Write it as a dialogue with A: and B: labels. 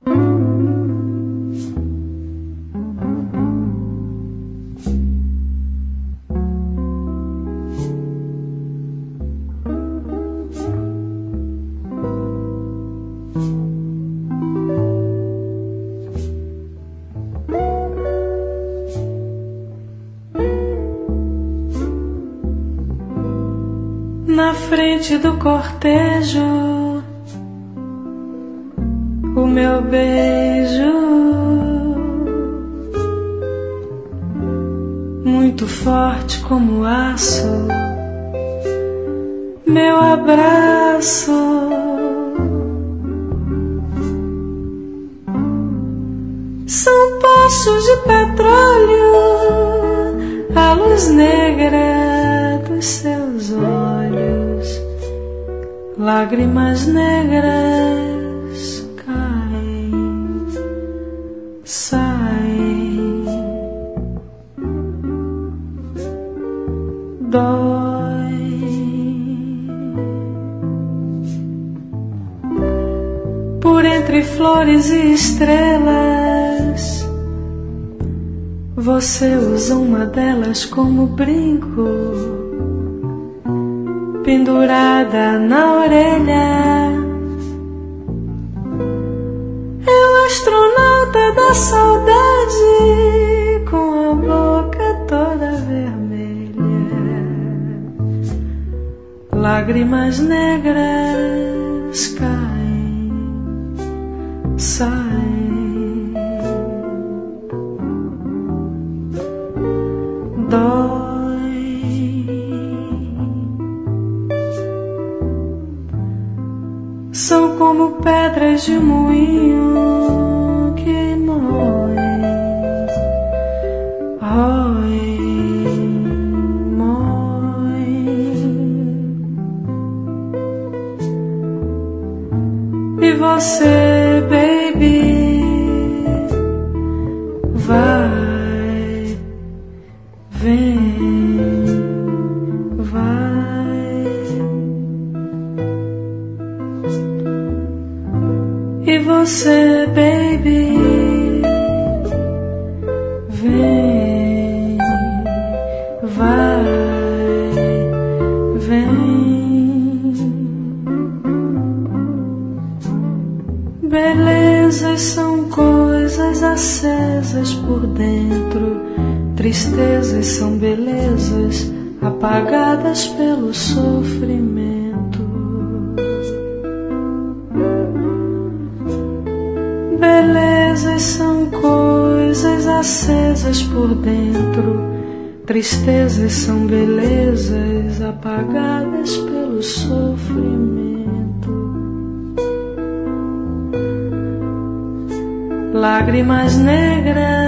A: Na frente do cortejo, o meu beijo, muito forte como aço, meu abraço, são poços de petróleo, a luz negra dos seus olhos, lágrimas negras caem, saem, dói. Por entre flores e estrelas, você usa uma delas como brinco, pendurada na orelha. É o astronauta da saudade, com a boca toda vermelha, lágrimas negras caem, saem, dói. São como pedras de moinho que moem, roem, moem. E você, baby, vai, vem, vai. E você, baby, vem, vai, vem. Belezas são coisas acesas por dentro, tristezas são belezas apagadas pelo sofrimento. Belezas são coisas acesas por dentro, tristezas são belezas apagadas pelo sofrimento. Lágrimas negras